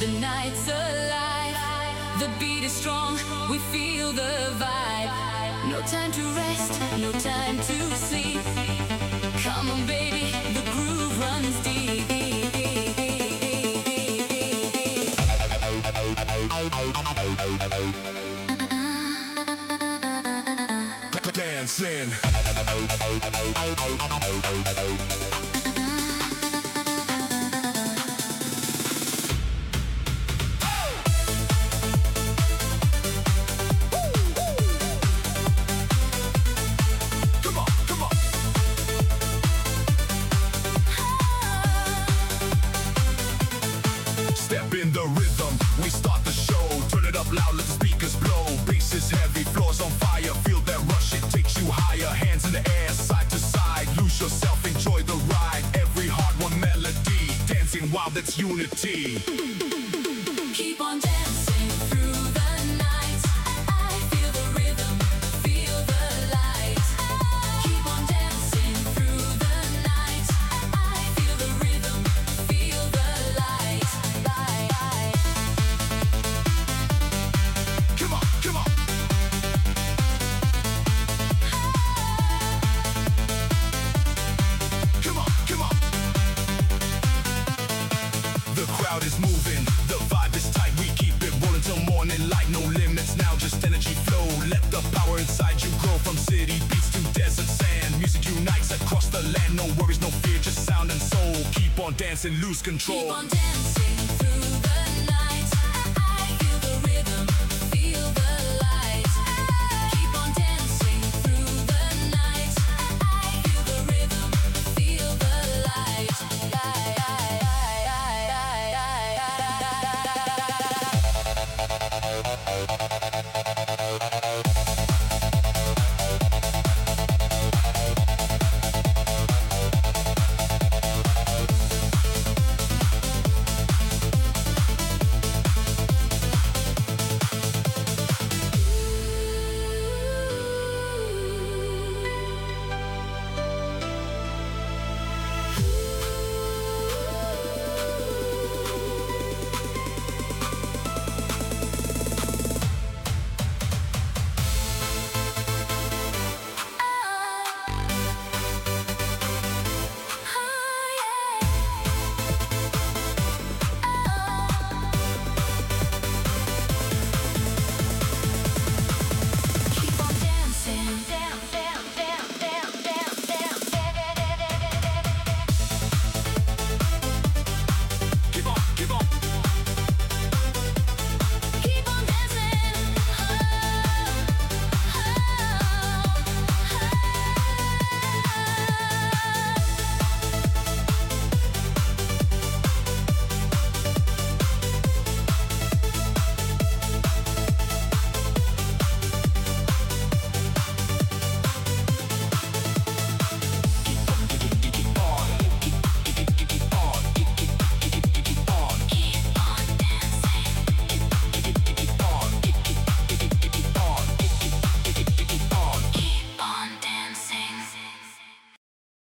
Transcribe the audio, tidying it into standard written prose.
the night's alive. The beat is strong, we feel the vibe. No time to rest, no time to sleep. Come on baby, the groove runs deep. Dancing. Step in the rhythm, we start the show. Turn it up loud, let the speakers blow. Bass is heavy, floors on fire. Feel that rush, it takes you higher. Hands in the air, side to side. Lose yourself, enjoy the ride. Every heart, one melody. Dancing wild, that's unity. Keep on dancing through the night. I feel the rhythm, feel the light. Keep on dancing through the night. I feel the rhythm, feel the light. Come on, come on. Come on, come on. The crowd is moving, the vibe is tight. We keep it rolling till morning light. No limits now, just energy flow. Let the power inside you grow. From city beats to desert sand, music unites across the land. No worries, no fear, just sound and soul. Keep on dancing, lose control. Keep on dancing through